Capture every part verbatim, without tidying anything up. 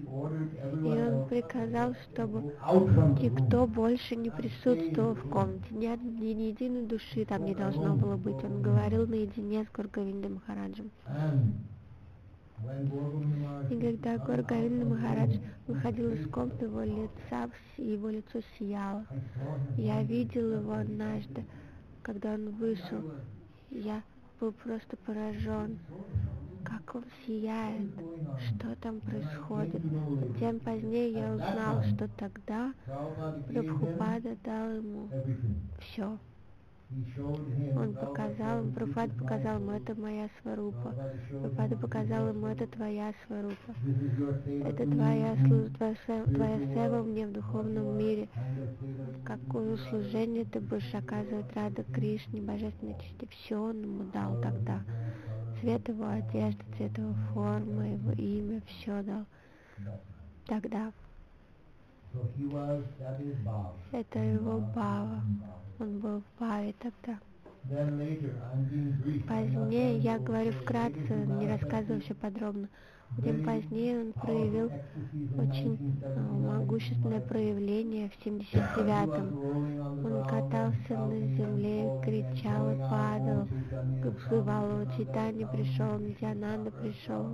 И он приказал, чтобы никто больше не присутствовал в комнате, ни, ни, ни единой души там не должно было быть. Он говорил наедине с Гор-Говинда Махараджем. И когда Гор-Говинда Махарадж выходил из комнаты, его, лица, его лицо сияло. Я видел его однажды, когда он вышел. Я был просто поражен, как он сияет, что там происходит. Тем позднее я узнал, что тогда Прабхупада дал ему все. Он показал, Прабхупада показал ему, это моя сварупа. Прабхупада показал ему, это твоя сварупа. Это твоя, твоя, твоя сева мне в духовном мире. Какое служение ты будешь оказывать Рада Кришне, божественной чести. Все он ему дал тогда. Цвет его одежды, цвет его формы, его имя, все дал тогда. Это его бава. Он был в баве тогда. Позднее, я говорю вкратце, не рассказываю все подробно. Тем позднее он проявил очень могущественное проявление в семьдесят девятом. Он катался на земле, кричал и падал. Взывал, Чайтанья пришел, Нитьянанда пришел,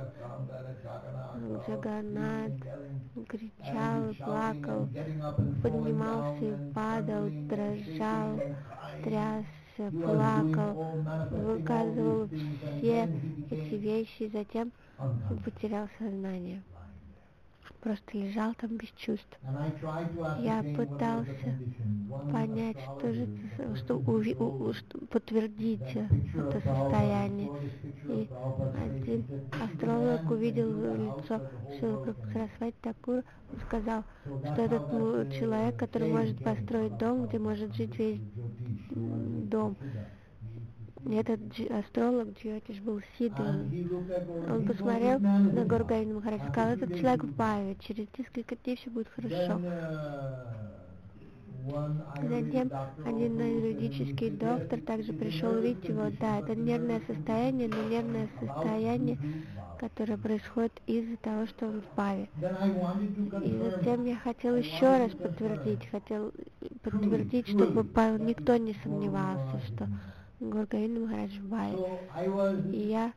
Джаганнат, кричал и плакал, поднимался и падал, дрожал, трясся, плакал, выказывал все эти вещи, и затем потерял сознание. Просто лежал там без чувств. Я пытался понять, что же это, что, уви, у, что подтвердить это состояние. И один астролог увидел лицо Шрилы Сарасвати Такура, он сказал, что этот человек, который может построить дом, где может жить весь дом. Этот астролог Джиотиш был Сидха. Он посмотрел на Гор-Говинда Махараджа и сказал, этот человек в баве, через несколько дней все будет хорошо. Затем один юридический доктор также пришел увидеть его. Да, это нервное состояние, но нервное состояние, которое происходит из-за того, что он в баве. И затем я хотел еще раз подтвердить, хотел подтвердить, чтобы никто не сомневался, что Гор-Говинда Махарадж в баве. И я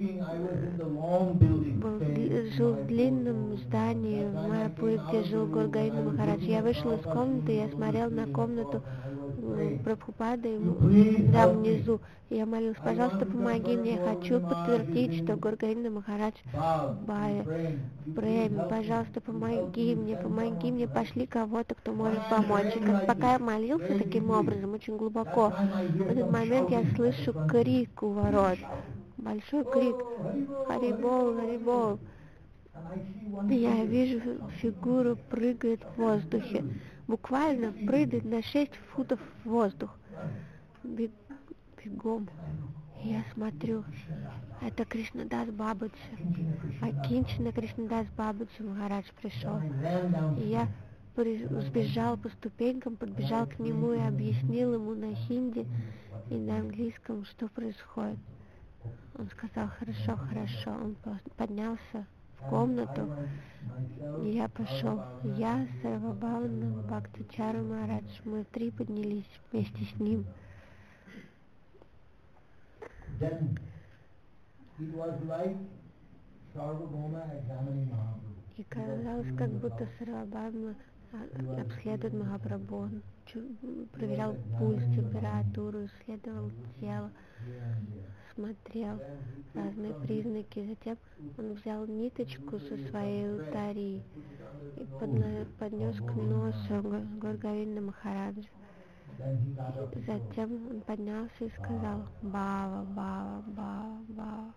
был, жил в длинном здании в Майяпуре, где жил Гор-Говинда Махарадж. Я вышел из комнаты, я смотрел на комнату Прабхупады там внизу. И я молился, пожалуйста, помоги мне, я хочу подтвердить, что Гор-Говинда Махарадж в баве, в преме. Пожалуйста, помоги мне, помоги мне, пошли кого-то, кто может помочь. И как, пока я молился таким образом, очень глубоко, в этот момент я слышу крик у ворот. Большой крик. Харибол, Харибол. Я вижу, фигуру прыгает в воздухе. Буквально прыгает на шесть футов в воздух. Бег, бегом. Я смотрю, это Кришнадас Бабаджи. Акинчина Кришнадас Бабаджи Махарадж пришел. И я сбежал по ступенькам, подбежал к нему и объяснил ему на хинди и на английском, что происходит. Он сказал, хорошо, хорошо. Он поднялся в комнату, и я пошел. Я, Сарвабхавана, Бхактичара Махарадж, мы три поднялись вместе с ним. И казалось, как будто Сарвабхавана обследует Махапрабху. Он проверял пульс, температуру, исследовал тело, смотрел разные признаки. Затем он взял ниточку со своей алтари и поднес к носу Гор-Говинда Махараджа. Затем он поднялся и сказал «Бава, Бава, Бава, Бава».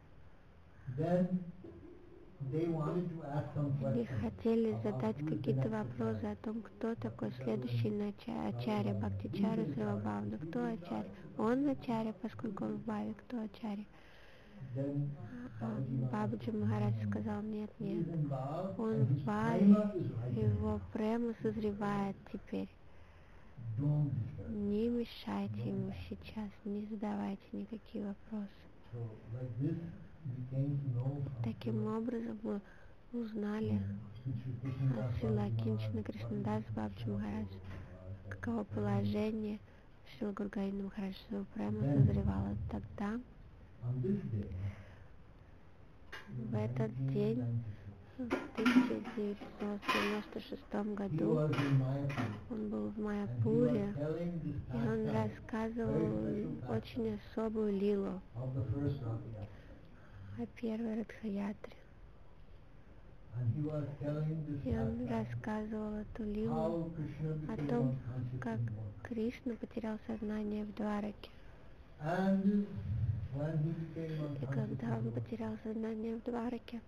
Они хотели задать какие-то вопросы о том, кто такой следующий ачарья, Бхактичара Сарвабхавана. Кто ачарья? Он ачарья, поскольку он в баве. Кто ачарья? Бабаджи Махарадж сказал, нет, нет. Он в баве, его према созревает теперь. Не мешайте ему сейчас, не задавайте никакие вопросы. Таким образом мы узнали от Шрила Кинчана Кришнадаса Бабаджи Махараджа, каково положение Шрила Гуру Махараджа Супрема созревало. Тогда, в этот день, в тысяча девятьсот девяносто шестом году, он был в Майяпуре, и он рассказывал очень особую лилу о первой Радха-ятре. И он рассказывал эту лилу о том, как Кришна потерял сознание в Двараке. И когда он потерял сознание в Двараке,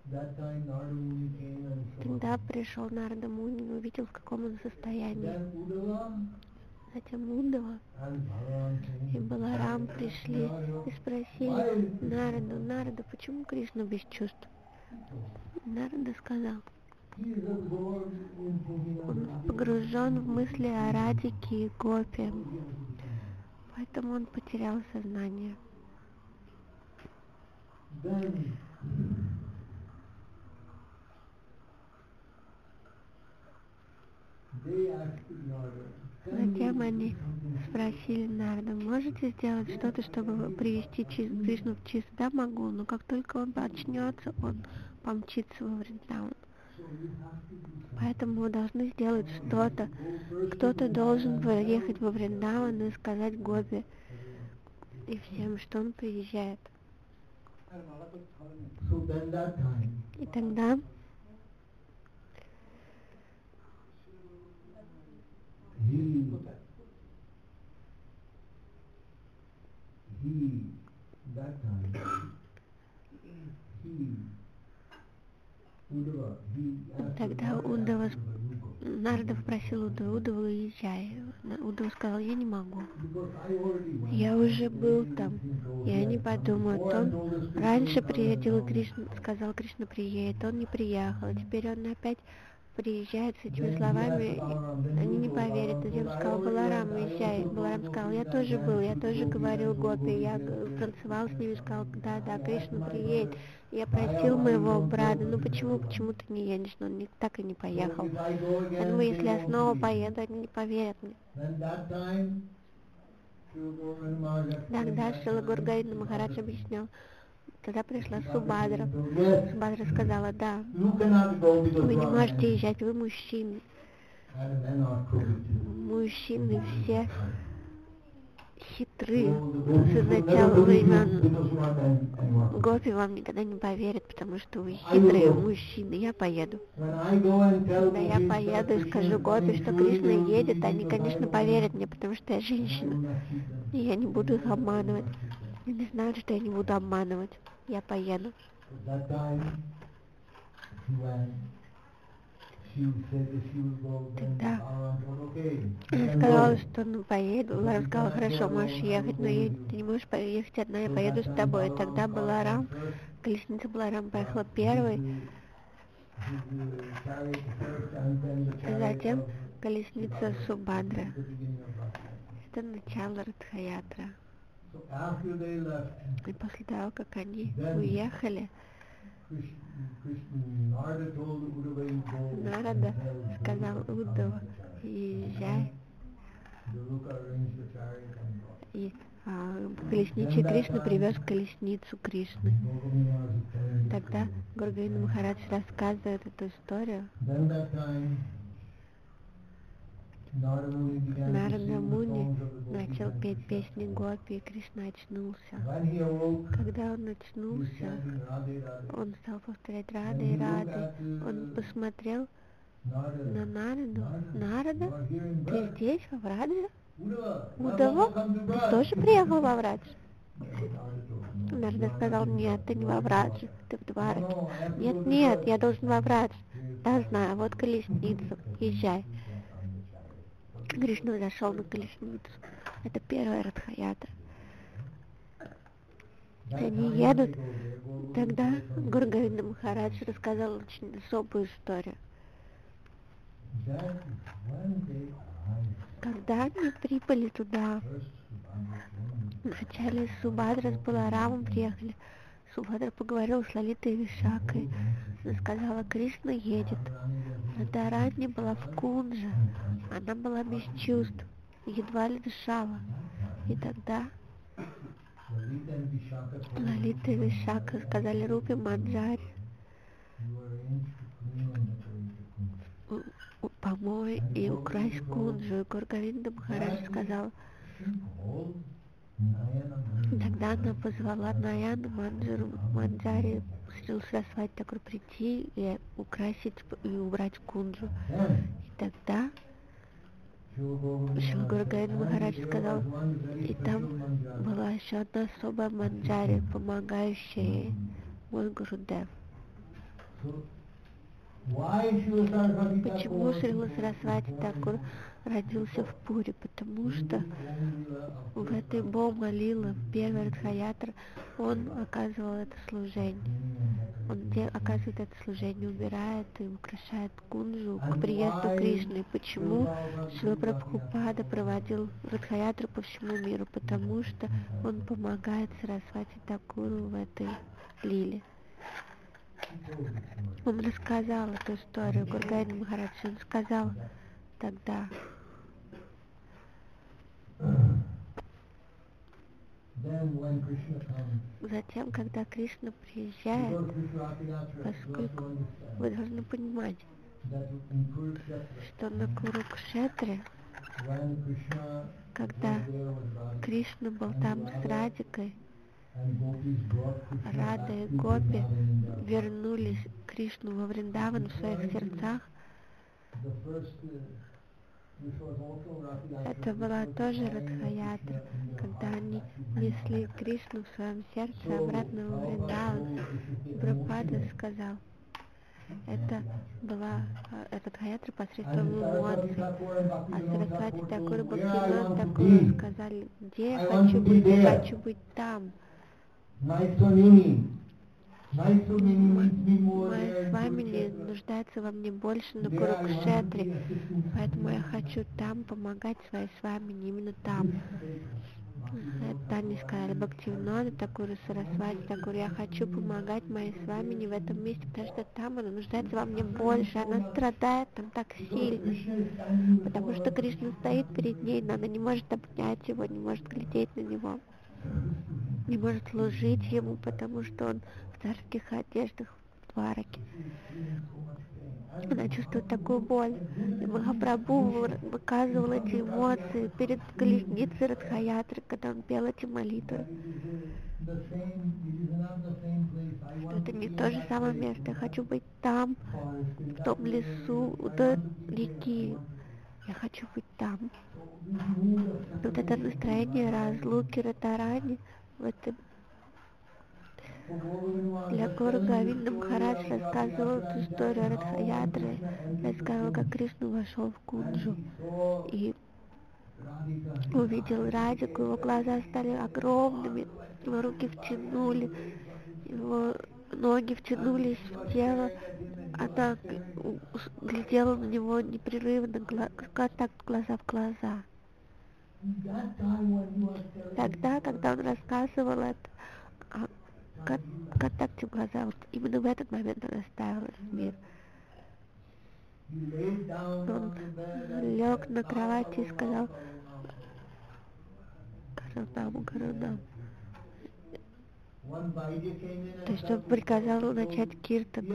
тогда пришел Нарада Муни и увидел, в каком он состоянии. Затем Уддава и Баларам пришли и спросили Нараду: Нарада, почему Кришна без чувств? Нарада сказал: он погружен в мысли о Радике и Гопи, поэтому он потерял сознание. Затем они спросили Нарада: можете сделать что-то, чтобы привести Кришну в чистоту? Да, могу, но как только он очнется, он помчится во Вриндаван. Поэтому вы должны сделать что-то. Кто-то должен поехать во Вриндаван и сказать Гопи и всем, что он приезжает. И тогда He, he, that time, he, Удава, he Тогда Удава, Нарада попросил Удаву: Удава, уезжай. Удава сказал: я не могу. Я уже был там. И они подумают: он раньше приедет, Кришна, сказал, Кришна приедет, он не приехал. Теперь он опять приезжает с этими словами, они не поверят. Затем сказал: Баларам, уезжай. Баларам сказал: я тоже был, я тоже говорил Гопи, я танцевал с ними, сказал: да, да, Кришна приедет. Я просил моего брата: ну почему, почему ты не едешь? Но он не, так и не поехал. Поэтому если я снова поеду, они не поверят мне. Тогда Шрила Гуру Махарадж объяснял. Тогда пришла Субадра. Субадра сказала: да, вы не можете езжать, вы мужчины. Мужчины все хитры. С начала времен Гопи вам никогда не поверят, потому что вы хитрые мужчины. Я поеду. Когда я поеду и скажу Гопи, что Кришна едет, они, конечно, поверят мне, потому что я женщина. И я не буду их обманывать. Они знают, что я не буду обманывать. Я поеду. Тогда она сказала, что ну поеду. Баларам сказал: хорошо, можешь ехать, но ты не можешь поехать одна, я поеду с тобой. И тогда Баларам, колесница Баларам поехала первой, затем колесница Субадры. Это начало Радха-ятры. И после того, как они уехали, Нарада сказал Уддаву: езжай. И а, колесничий Кришна привез колесницу Кришны. Тогда Гуру Говинда Махарадж рассказывает эту историю. Нарада Муни начал петь песни Гопи, и Кришна очнулся. Когда он очнулся, он стал повторять Рады и Рады. Он посмотрел на Нараду. Нарада, ты здесь, во Врадже? Удава, ты тоже приехал во Врадж? Нарада сказал: нет, ты не во Врадже, ты в Двараке. Нет, нет, я должен во Врадж. Да, знаю, вот колесница, езжай. Кришна зашел на колесницу. Это первая Радха-ятра. Они едут. Тогда Гуру Говинда Махарадж рассказал очень особую историю. Когда они прибыли туда, вначале Субадра с Баларамом приехали. Субхадра поговорил с Лалитой Вишакой. Она сказала, Кришна едет. Радхарани была в кунже. Она была без чувств, едва ли дышала. И тогда Лалита и Вишака сказали Рупе Манджари, помой и укрась кунджу. И Гургавинда Махарадж сказал, тогда она позвала Наяну Манджару, Манджари, Шрила Сарасвати Такур прийти и украсить и убрать кунджу. И тогда Шрила Гургавинда Махарадж сказал, и там была еще одна особая Манджари, помогающая ей, мой Гурудев. Почему Шрила Сарасвати Такур родился в Пури? Потому что в этой Бома Лила, в первый Радхаятра, он оказывал это служение. Он де- оказывает это служение, убирает и украшает кунджу к приезду Кришны. Почему Шрила Прабхупада проводил Радхаятру по всему миру? Потому что он помогает Сарасвати Такуру в этой лиле. Он рассказал эту историю, Гургавинда Махарадж, он сказал тогда. Затем, когда Кришна приезжает, поскольку вы должны понимать, что на Курукшетре, когда Кришна был там с Радикой, Рада и Гопи вернулись к Кришну во Вриндаван в своих сердцах. Это была тоже Радхаятра, когда они несли Кришну в своем сердце обратно во Вриндаван. Прабхупада сказал, это была Радхаятра посредством эмоций. А Сарасвати Такур и Бхактивинода Такур сказали, где я хочу быть, я хочу быть там. Мои свами нуждаются во мне больше на Курукшетре, поэтому я хочу там помогать своей свами, именно там. Это они сказали Бхактивинода Такур и Сарасвати Такур, я хочу помогать моей свами не в этом месте, потому что там она нуждается во мне больше, она страдает там так сильно, потому что Кришна стоит перед ней, но она не может обнять его, не может глядеть на него, не может служить ему, потому что он в царских одеждах в Двараке. Она чувствует такую боль. И Махапрабху выказывал эти эмоции перед колесницей Радхаятры, когда он пел эти молитвы. Это не то же самое место. Я хочу быть там, в том лесу, у той реки. Я хочу быть там. Вот это настроение разлуки Радхарани, это для Гургавинда Махарадж рассказывал эту историю Радхаятры, рассказывал, как Кришна вошел в кунджу и увидел Радику, его глаза стали огромными, его руки втянули, его ноги втянулись в тело, она глядела на него непрерывно, контакт глаза в глаза. Тогда, когда он рассказывал это, контакте в глаза, вот именно в этот момент он оставил этот мир. Он лег на кровати и сказал Каранаму, Каранаму. То есть он приказал начать киртан.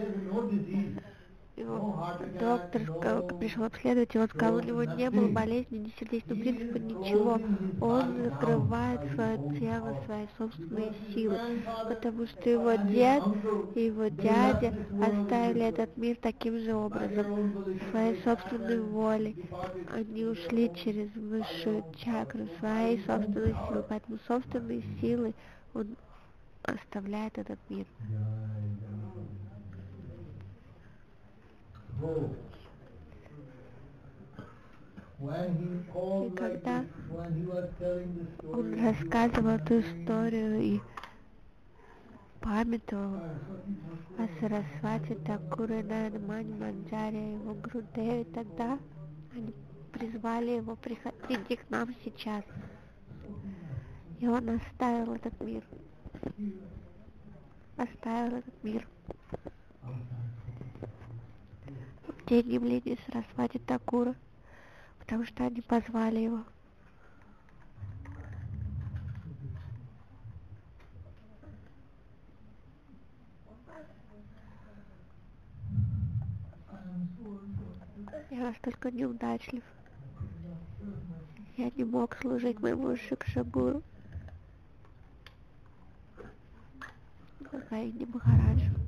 Его доктор пришел обследовать, и он сказал, у него не было болезни, ни сердечного принципа, ничего. Он закрывает свое тело, свои собственные силы, потому что его дед и его дядя оставили этот мир таким же образом, своей собственной волей. Они ушли через высшую чакру, своей собственной силы, поэтому собственной силой он оставляет этот мир. И когда он рассказывал эту историю и памятовал о Сарасвати Такуре, Нараймане Манджаре, его Гурудеве, тогда они призвали его приди к нам сейчас. И он оставил этот мир. оставил этот мир. В день явления Сарасвати Такура, потому что они позвали его. Я настолько неудачлив. Я не мог служить моему Шикшабуру, Гайни Махараджу.